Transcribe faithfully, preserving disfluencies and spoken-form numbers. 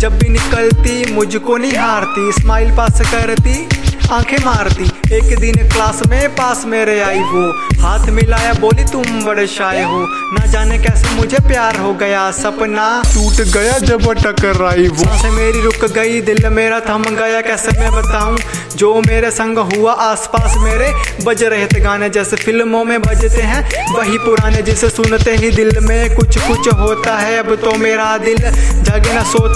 जब भी निकलती मुझको नहीं हारती, स्माइल पास करती आंखें मारती। एक दिन क्लास में पास मेरे आई वो, हाथ मिलाया बोली तुम बड़े शाय हो। ना जाने कैसे मुझे प्यार हो गया, सपना टूट गया जब टकराई वो। सांसें मेरी रुक गई, दिल मेरा थम गया, कैसे मैं बताऊं जो मेरे संग हुआ। आसपास मेरे बज रहे थे गाने जैसे फिल्मों में बजते हैं वही पुराने, जिसे सुनते ही दिल में कुछ कुछ होता है। अब तो मेरा दिल जागे ना सोता